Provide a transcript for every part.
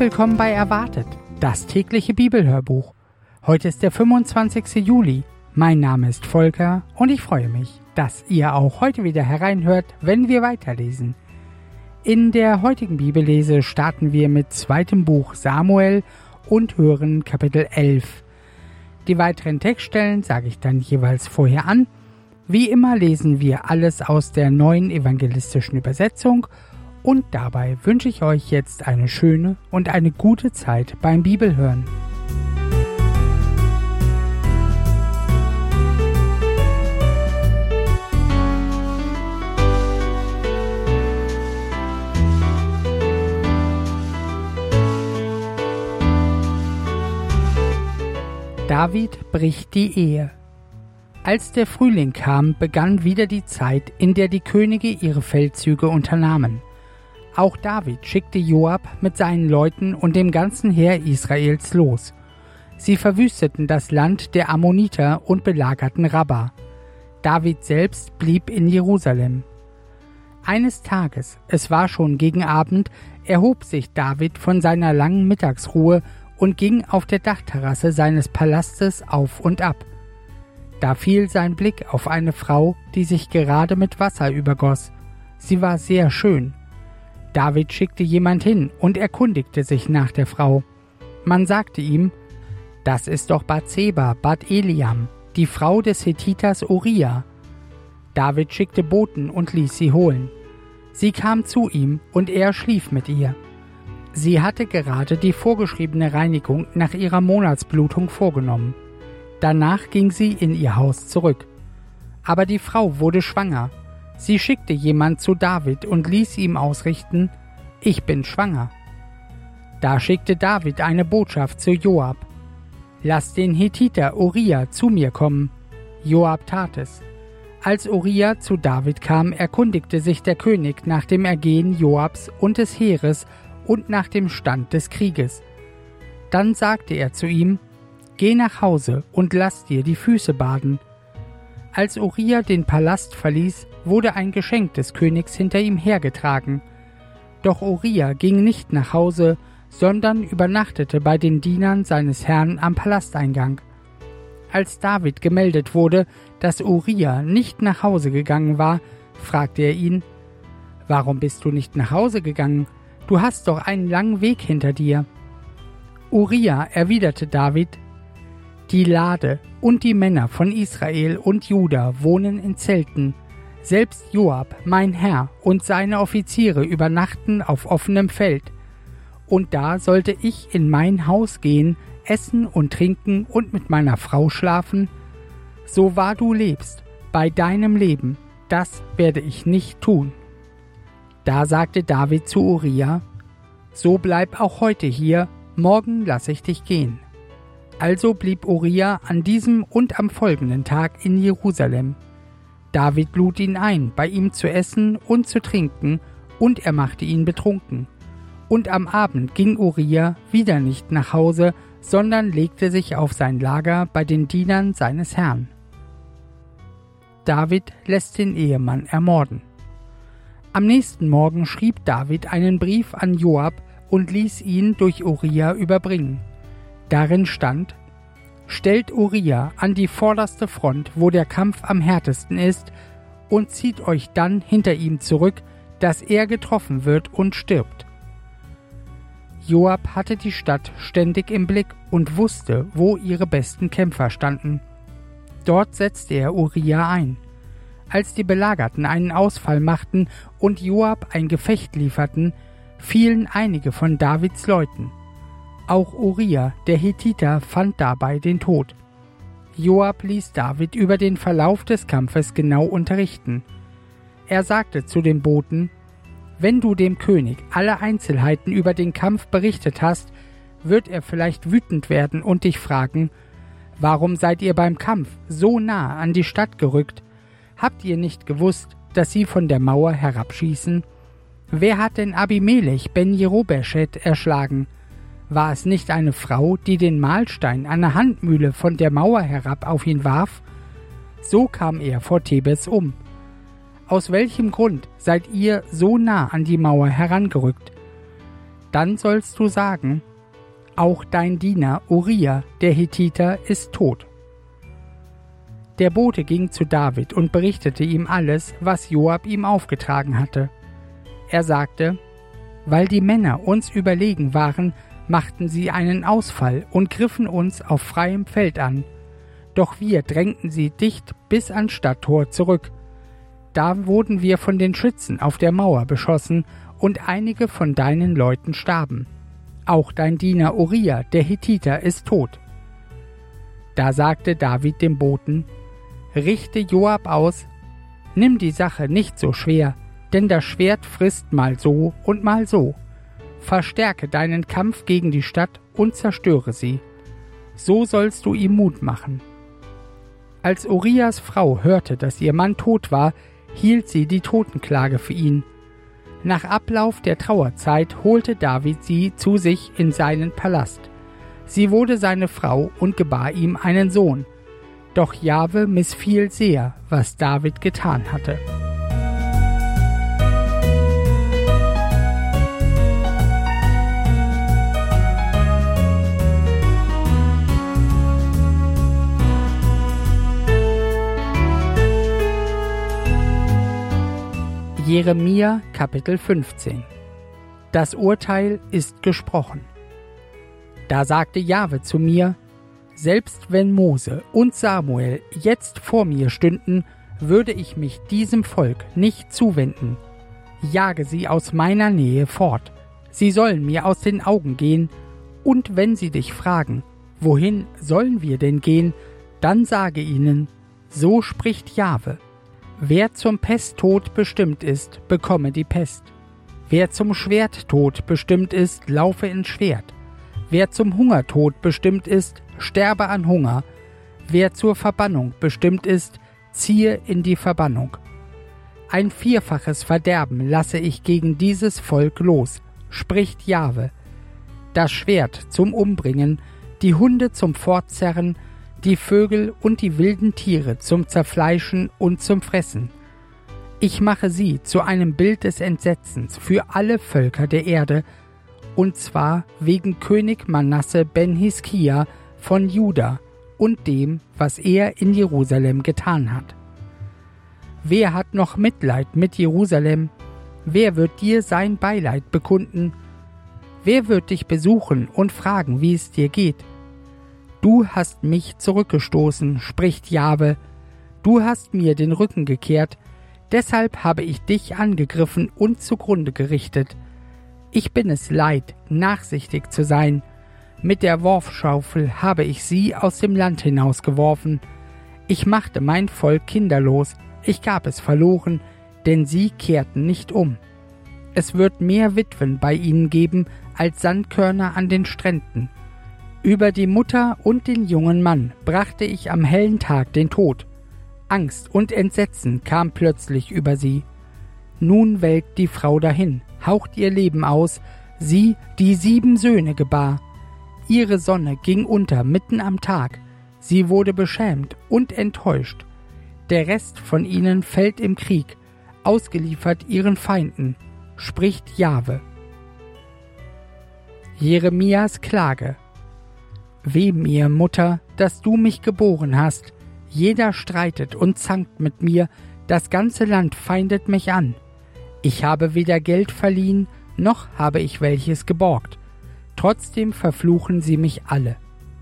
willkommen bei Erwartet, das tägliche Bibelhörbuch. Heute ist der 25. Juli. Mein Name ist Volker und ich freue mich, dass ihr auch heute wieder hereinhört, wenn wir weiterlesen. In der heutigen Bibellese starten wir mit 2. Buch Samuel und hören Kapitel 11. Die weiteren Textstellen sage ich dann jeweils vorher an. Wie immer lesen wir alles aus der neuen evangelistischen Übersetzung und dabei wünsche ich euch jetzt eine schöne und eine gute Zeit beim Bibelhören. David bricht die Ehe. Als der Frühling kam, begann wieder die Zeit, in der die Könige ihre Feldzüge unternahmen. Auch David schickte Joab mit seinen Leuten und dem ganzen Heer Israels los. Sie verwüsteten das Land der Ammoniter und belagerten Rabba. David selbst blieb in Jerusalem. Eines Tages, es war schon gegen Abend, erhob sich David von seiner langen Mittagsruhe und ging auf der Dachterrasse seines Palastes auf und ab. Da fiel sein Blick auf eine Frau, die sich gerade mit Wasser übergoss. Sie war sehr schön. David schickte jemand hin und erkundigte sich nach der Frau. Man sagte ihm, das ist doch Bathseba, Bat Eliam, die Frau des Hethiters Uria. David schickte Boten und ließ sie holen. Sie kam zu ihm und er schlief mit ihr. Sie hatte gerade die vorgeschriebene Reinigung nach ihrer Monatsblutung vorgenommen. Danach ging sie in ihr Haus zurück. Aber die Frau wurde schwanger. Sie schickte jemand zu David und ließ ihm ausrichten, ich bin schwanger. Da schickte David eine Botschaft zu Joab. Lass den Hethiter Uria zu mir kommen. Joab tat es. Als Uria zu David kam, erkundigte sich der König nach dem Ergehen Joabs und des Heeres und nach dem Stand des Krieges. Dann sagte er zu ihm, geh nach Hause und lass dir die Füße baden. Als Uria den Palast verließ, wurde ein Geschenk des Königs hinter ihm hergetragen. Doch Uria ging nicht nach Hause, sondern übernachtete bei den Dienern seines Herrn am Palasteingang. Als David gemeldet wurde, dass Uria nicht nach Hause gegangen war, fragte er ihn, warum bist du nicht nach Hause gegangen? Du hast doch einen langen Weg hinter dir. Uria erwiderte David, die Lade und die Männer von Israel und Juda wohnen in Zelten. Selbst Joab, mein Herr, und seine Offiziere übernachten auf offenem Feld. Und da sollte ich in mein Haus gehen, essen und trinken und mit meiner Frau schlafen? So wahr du lebst, bei deinem Leben, das werde ich nicht tun. Da sagte David zu Uria, so bleib auch heute hier, morgen lasse ich dich gehen. Also blieb Uria an diesem und am folgenden Tag in Jerusalem. David lud ihn ein, bei ihm zu essen und zu trinken, und er machte ihn betrunken. Und am Abend ging Uria wieder nicht nach Hause, sondern legte sich auf sein Lager bei den Dienern seines Herrn. David lässt den Ehemann ermorden. Am nächsten Morgen schrieb David einen Brief an Joab und ließ ihn durch Uria überbringen. Darin stand, stellt Uria an die vorderste Front, wo der Kampf am härtesten ist, und zieht euch dann hinter ihm zurück, dass er getroffen wird und stirbt. Joab hatte die Stadt ständig im Blick und wusste, wo ihre besten Kämpfer standen. Dort setzte er Uria ein. Als die Belagerten einen Ausfall machten und Joab ein Gefecht lieferten, fielen einige von Davids Leuten. Auch Uria, der Hethiter, fand dabei den Tod. Joab ließ David über den Verlauf des Kampfes genau unterrichten. Er sagte zu den Boten, wenn du dem König alle Einzelheiten über den Kampf berichtet hast, wird er vielleicht wütend werden und dich fragen, warum seid ihr beim Kampf so nah an die Stadt gerückt? Habt ihr nicht gewusst, dass sie von der Mauer herabschießen? Wer hat denn Abimelech ben Jerubeschet erschlagen? War es nicht eine Frau, die den Mahlstein an der Handmühle von der Mauer herab auf ihn warf? So kam er vor Thebes um. Aus welchem Grund seid ihr so nah an die Mauer herangerückt? Dann sollst du sagen, auch dein Diener Uria, der Hethiter, ist tot. Der Bote ging zu David und berichtete ihm alles, was Joab ihm aufgetragen hatte. Er sagte, weil die Männer uns überlegen waren, machten sie einen Ausfall und griffen uns auf freiem Feld an. Doch wir drängten sie dicht bis ans Stadttor zurück. Da wurden wir von den Schützen auf der Mauer beschossen und einige von deinen Leuten starben. Auch dein Diener Uria, der Hethiter, ist tot. Da sagte David dem Boten, richte Joab aus, nimm die Sache nicht so schwer, denn das Schwert frisst mal so und mal so. Verstärke deinen Kampf gegen die Stadt und zerstöre sie. So sollst du ihm Mut machen. Als Urias Frau hörte, dass ihr Mann tot war, hielt sie die Totenklage für ihn. Nach Ablauf der Trauerzeit holte David sie zu sich in seinen Palast. Sie wurde seine Frau und gebar ihm einen Sohn. Doch Jahwe missfiel sehr, was David getan hatte. Jeremia Kapitel 15. Das Urteil ist gesprochen. Da sagte Jahwe zu mir, selbst wenn Mose und Samuel jetzt vor mir stünden, würde ich mich diesem Volk nicht zuwenden. Jage sie aus meiner Nähe fort. Sie sollen mir aus den Augen gehen. Und wenn sie dich fragen, wohin sollen wir denn gehen, dann sage ihnen, so spricht Jahwe. Wer zum Pesttod bestimmt ist, bekomme die Pest. Wer zum Schwerttod bestimmt ist, laufe ins Schwert. Wer zum Hungertod bestimmt ist, sterbe an Hunger. Wer zur Verbannung bestimmt ist, ziehe in die Verbannung. Ein vierfaches Verderben lasse ich gegen dieses Volk los, spricht Jahwe. Das Schwert zum Umbringen, die Hunde zum Fortzerren, die Vögel und die wilden Tiere zum Zerfleischen und zum Fressen. Ich mache sie zu einem Bild des Entsetzens für alle Völker der Erde, und zwar wegen König Manasse ben Hiskia von Juda und dem, was er in Jerusalem getan hat. Wer hat noch Mitleid mit Jerusalem? Wer wird dir sein Beileid bekunden? Wer wird dich besuchen und fragen, wie es dir geht? Du hast mich zurückgestoßen, spricht Jahwe. Du hast mir den Rücken gekehrt, deshalb habe ich dich angegriffen und zugrunde gerichtet. Ich bin es leid, nachsichtig zu sein. Mit der Worfschaufel habe ich sie aus dem Land hinausgeworfen. Ich machte mein Volk kinderlos, ich gab es verloren, denn sie kehrten nicht um. Es wird mehr Witwen bei ihnen geben als Sandkörner an den Stränden. Über die Mutter und den jungen Mann brachte ich am hellen Tag den Tod. Angst und Entsetzen kam plötzlich über sie. Nun welkt die Frau dahin, haucht ihr Leben aus, sie, die 7 Söhne gebar. Ihre Sonne ging unter mitten am Tag, sie wurde beschämt und enttäuscht. Der Rest von ihnen fällt im Krieg, ausgeliefert ihren Feinden, spricht Jahwe. Jeremias Klage. Weh mir, Mutter, dass du mich geboren hast. Jeder streitet und zankt mit mir, das ganze Land feindet mich an. Ich habe weder Geld verliehen, noch habe ich welches geborgt. Trotzdem verfluchen sie mich alle.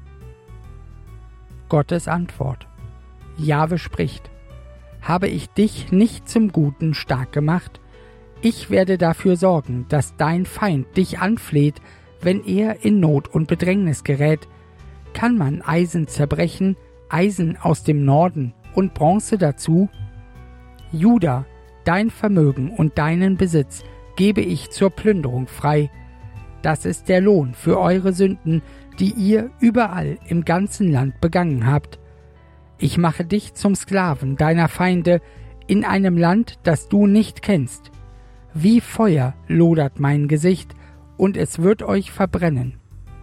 Gottes Antwort. Jahwe spricht: Habe ich dich nicht zum Guten stark gemacht? Ich werde dafür sorgen, dass dein Feind dich anfleht, wenn er in Not und Bedrängnis gerät. Kann man Eisen zerbrechen, Eisen aus dem Norden und Bronze dazu? Juda, dein Vermögen und deinen Besitz gebe ich zur Plünderung frei. Das ist der Lohn für eure Sünden, die ihr überall im ganzen Land begangen habt. Ich mache dich zum Sklaven deiner Feinde in einem Land, das du nicht kennst. Wie Feuer lodert mein Gesicht, und es wird euch verbrennen.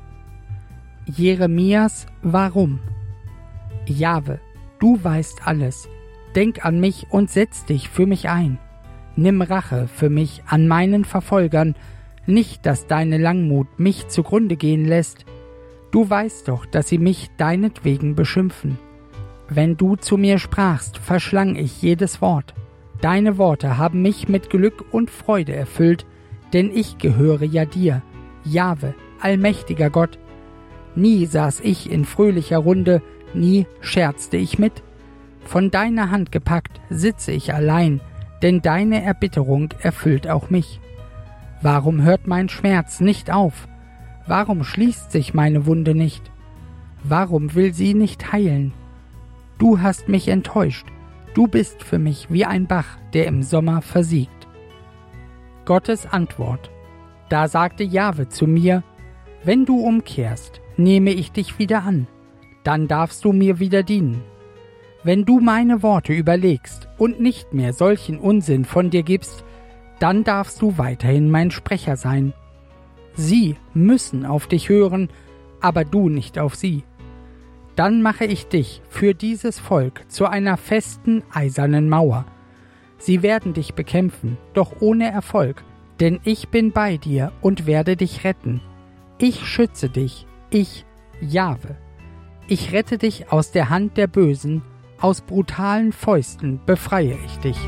Jeremias Warum? Jahwe, du weißt alles. Denk an mich und setz dich für mich ein. Nimm Rache für mich an meinen Verfolgern. Nicht, dass deine Langmut mich zugrunde gehen lässt. Du weißt doch, dass sie mich deinetwegen beschimpfen. Wenn du zu mir sprachst, verschlang ich jedes Wort. Deine Worte haben mich mit Glück und Freude erfüllt, denn ich gehöre ja dir, Jahwe, allmächtiger Gott. Nie saß ich in fröhlicher Runde, nie scherzte ich mit. Von deiner Hand gepackt sitze ich allein, denn deine Erbitterung erfüllt auch mich. Warum hört mein Schmerz nicht auf? Warum schließt sich meine Wunde nicht? Warum will sie nicht heilen? Du hast mich enttäuscht. Du bist für mich wie ein Bach, der im Sommer versiegt. Gottes Antwort. Da sagte Jahwe zu mir: Wenn du umkehrst, nehme ich dich wieder an. Dann darfst du mir wieder dienen. Wenn du meine Worte überlegst und nicht mehr solchen Unsinn von dir gibst, dann darfst du weiterhin mein Sprecher sein. Sie müssen auf dich hören, aber du nicht auf sie. Dann mache ich dich für dieses Volk zu einer festen, eisernen Mauer. Sie werden dich bekämpfen, doch ohne Erfolg, denn ich bin bei dir und werde dich retten. Ich schütze dich, ich, Jahwe. Ich rette dich aus der Hand der Bösen, aus brutalen Fäusten befreie ich dich.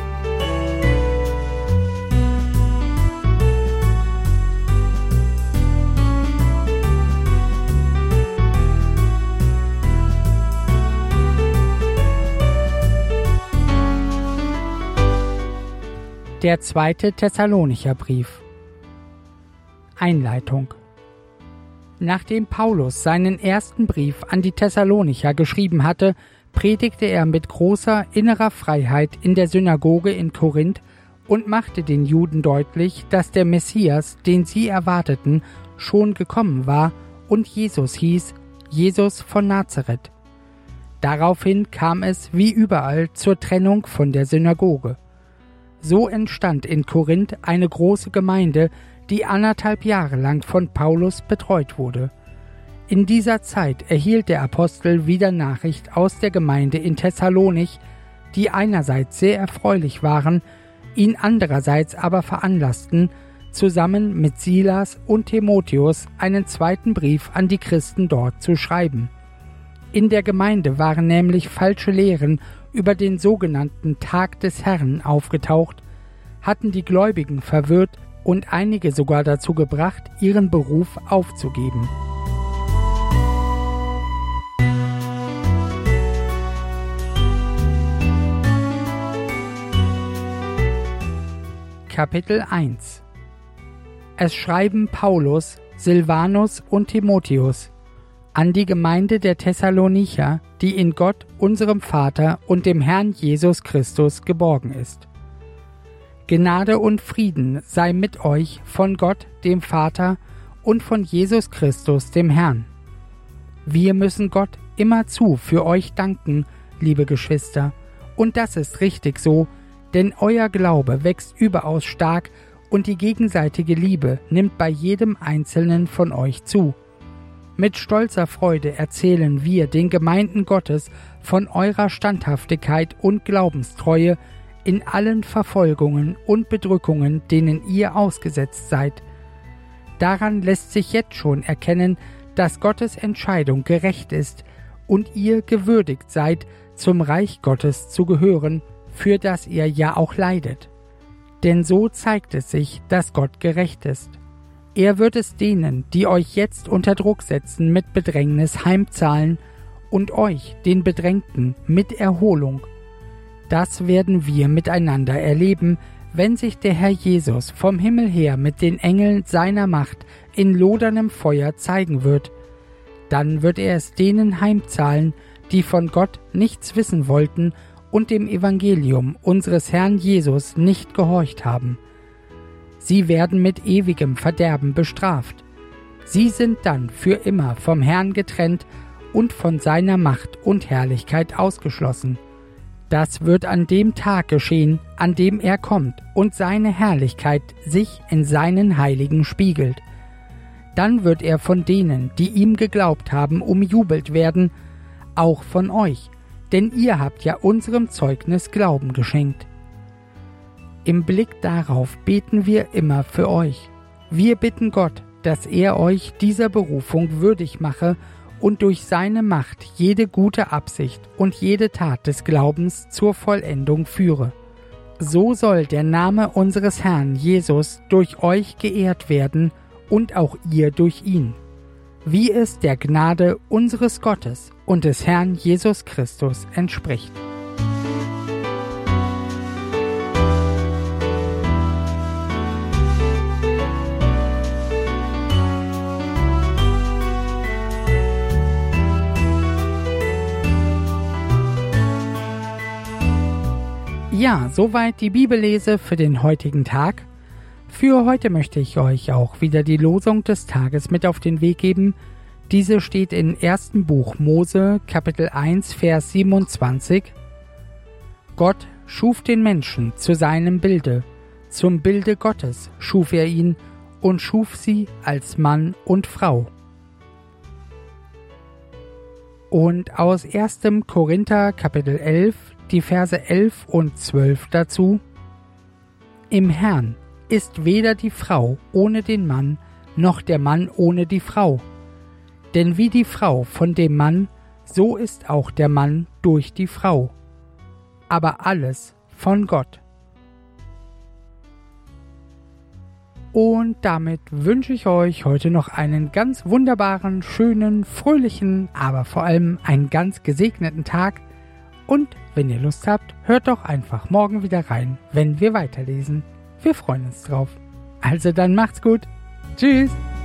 Der 2. Thessalonicher Brief. Einleitung. Nachdem Paulus seinen ersten Brief an die Thessalonicher geschrieben hatte, predigte er mit großer innerer Freiheit in der Synagoge in Korinth und machte den Juden deutlich, dass der Messias, den sie erwarteten, schon gekommen war und Jesus hieß, Jesus von Nazareth. Daraufhin kam es wie überall zur Trennung von der Synagoge. So entstand in Korinth eine große Gemeinde, die 1,5 Jahre lang von Paulus betreut wurde. In dieser Zeit erhielt der Apostel wieder Nachricht aus der Gemeinde in Thessalonich, die einerseits sehr erfreulich waren, ihn andererseits aber veranlassten, zusammen mit Silas und Timotheus einen zweiten Brief an die Christen dort zu schreiben. In der Gemeinde waren nämlich falsche Lehren über den sogenannten Tag des Herrn aufgetaucht, hatten die Gläubigen verwirrt und einige sogar dazu gebracht, ihren Beruf aufzugeben. Kapitel 1. Es schreiben Paulus, Silvanus und Timotheus an die Gemeinde der Thessalonicher, die in Gott, unserem Vater und dem Herrn Jesus Christus geborgen ist. Gnade und Frieden sei mit euch von Gott, dem Vater, und von Jesus Christus, dem Herrn. Wir müssen Gott immerzu für euch danken, liebe Geschwister, und das ist richtig so, denn euer Glaube wächst überaus stark und die gegenseitige Liebe nimmt bei jedem Einzelnen von euch zu. Mit stolzer Freude erzählen wir den Gemeinden Gottes von eurer Standhaftigkeit und Glaubenstreue in allen Verfolgungen und Bedrückungen, denen ihr ausgesetzt seid. Daran lässt sich jetzt schon erkennen, dass Gottes Entscheidung gerecht ist und ihr gewürdigt seid, zum Reich Gottes zu gehören, für das ihr ja auch leidet. Denn so zeigt es sich, dass Gott gerecht ist. Er wird es denen, die euch jetzt unter Druck setzen, mit Bedrängnis heimzahlen und euch, den Bedrängten, mit Erholung. Das werden wir miteinander erleben, wenn sich der Herr Jesus vom Himmel her mit den Engeln seiner Macht in loderndem Feuer zeigen wird. Dann wird er es denen heimzahlen, die von Gott nichts wissen wollten und dem Evangelium unseres Herrn Jesus nicht gehorcht haben. Sie werden mit ewigem Verderben bestraft. Sie sind dann für immer vom Herrn getrennt und von seiner Macht und Herrlichkeit ausgeschlossen. Das wird an dem Tag geschehen, an dem er kommt und seine Herrlichkeit sich in seinen Heiligen spiegelt. Dann wird er von denen, die ihm geglaubt haben, umjubelt werden, auch von euch, denn ihr habt ja unserem Zeugnis Glauben geschenkt. Im Blick darauf beten wir immer für euch. Wir bitten Gott, dass er euch dieser Berufung würdig mache und durch seine Macht jede gute Absicht und jede Tat des Glaubens zur Vollendung führe. So soll der Name unseres Herrn Jesus durch euch geehrt werden und auch ihr durch ihn, wie es der Gnade unseres Gottes und des Herrn Jesus Christus entspricht. Ja, soweit die Bibellese für den heutigen Tag. Für heute möchte ich euch auch wieder die Losung des Tages mit auf den Weg geben. Diese steht in 1. Buch Mose, Kapitel 1, Vers 27. Gott schuf den Menschen zu seinem Bilde, zum Bilde Gottes schuf er ihn und schuf sie als Mann und Frau. Und aus 1. Korinther, Kapitel 11, die Verse 11 und 12 dazu. Im Herrn ist weder die Frau ohne den Mann, noch der Mann ohne die Frau. Denn wie die Frau von dem Mann, so ist auch der Mann durch die Frau. Aber alles von Gott. Und damit wünsche ich euch heute noch einen ganz wunderbaren, schönen, fröhlichen, aber vor allem einen ganz gesegneten Tag. Und wenn ihr Lust habt, hört doch einfach morgen wieder rein, wenn wir weiterlesen. Wir freuen uns drauf. Also dann macht's gut. Tschüss.